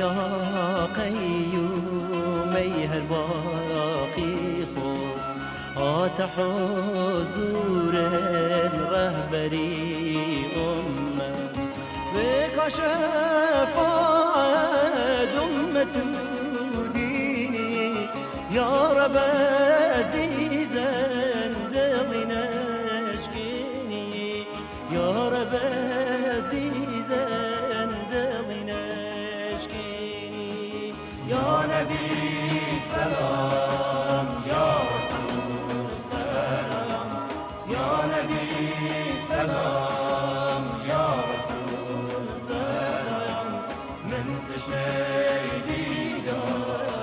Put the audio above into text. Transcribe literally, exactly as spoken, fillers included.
يا قيوم هر باقي خوب آت حضور رهبری امت و شفاعت امتودی یا رب عزیزن دلی نشکنی یا رب عزیزن دلی نشکنی یا نبی سلام یا رسول سلام یا نبی سلام یا رسول سلام من تشنه دیدار